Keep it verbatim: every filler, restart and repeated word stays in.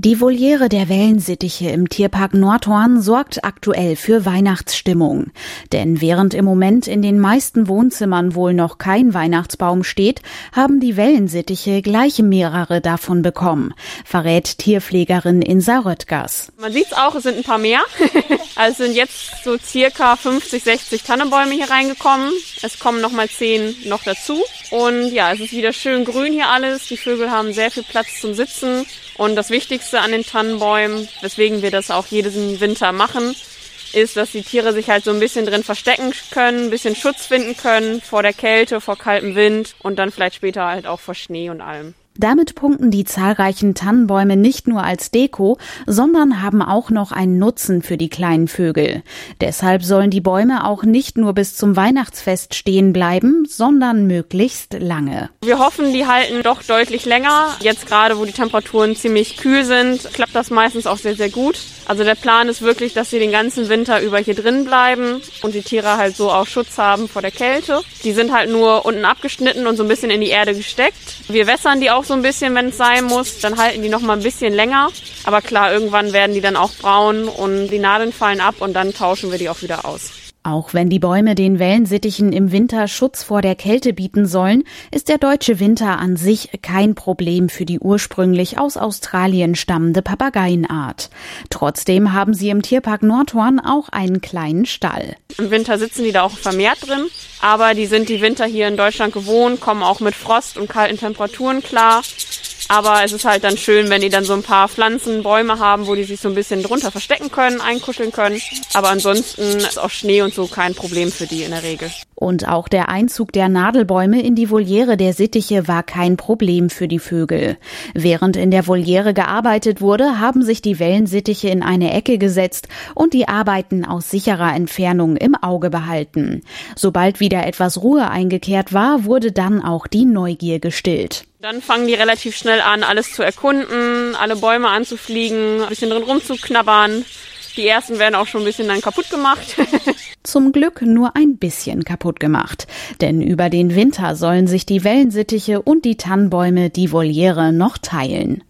Die Voliere der Wellensittiche im Tierpark Nordhorn sorgt aktuell für Weihnachtsstimmung. Denn während im Moment in den meisten Wohnzimmern wohl noch kein Weihnachtsbaum steht, haben die Wellensittiche gleich mehrere davon bekommen, verrät Tierpflegerin Insa Röttgers. Man sieht es auch, es sind ein paar mehr. Also es sind jetzt so circa fünfzig, sechzig Tannenbäume hier reingekommen. Es kommen nochmal zehn noch dazu. Und ja, es ist wieder schön grün hier alles. Die Vögel haben sehr viel Platz zum Sitzen. Und das Wichtigste an den Tannenbäumen, weswegen wir das auch jeden Winter machen, ist, dass die Tiere sich halt so ein bisschen drin verstecken können, ein bisschen Schutz finden können vor der Kälte, vor kaltem Wind und dann vielleicht später halt auch vor Schnee und allem. Damit punkten die zahlreichen Tannenbäume nicht nur als Deko, sondern haben auch noch einen Nutzen für die kleinen Vögel. Deshalb sollen die Bäume auch nicht nur bis zum Weihnachtsfest stehen bleiben, sondern möglichst lange. Wir hoffen, die halten doch deutlich länger. Jetzt gerade, wo die Temperaturen ziemlich kühl sind, klappt das meistens auch sehr, sehr gut. Also der Plan ist wirklich, dass sie den ganzen Winter über hier drin bleiben und die Tiere halt so auch Schutz haben vor der Kälte. Die sind halt nur unten abgeschnitten und so ein bisschen in die Erde gesteckt. Wir wässern die auch so ein bisschen, wenn es sein muss. Dann halten die noch mal ein bisschen länger. Aber klar, irgendwann werden die dann auch braun und die Nadeln fallen ab und dann tauschen wir die auch wieder aus. Auch wenn die Bäume den Wellensittichen im Winter Schutz vor der Kälte bieten sollen, ist der deutsche Winter an sich kein Problem für die ursprünglich aus Australien stammende Papageienart. Trotzdem haben sie im Tierpark Nordhorn auch einen kleinen Stall. Im Winter sitzen die da auch vermehrt drin, aber die sind die Winter hier in Deutschland gewohnt, kommen auch mit Frost und kalten Temperaturen klar. Aber es ist halt dann schön, wenn die dann so ein paar Pflanzen, Bäume haben, wo die sich so ein bisschen drunter verstecken können, einkuscheln können. Aber ansonsten ist auch Schnee und so kein Problem für die in der Regel. Und auch der Einzug der Nadelbäume in die Voliere der Sittiche war kein Problem für die Vögel. Während in der Voliere gearbeitet wurde, haben sich die Wellensittiche in eine Ecke gesetzt und die Arbeiten aus sicherer Entfernung im Auge behalten. Sobald wieder etwas Ruhe eingekehrt war, wurde dann auch die Neugier gestillt. Dann fangen die relativ schnell an, alles zu erkunden, alle Bäume anzufliegen, ein bisschen drin rumzuknabbern. Die ersten werden auch schon ein bisschen dann kaputt gemacht. Zum Glück nur ein bisschen kaputt gemacht. Denn über den Winter sollen sich die Wellensittiche und die Tannenbäume die Voliere noch teilen.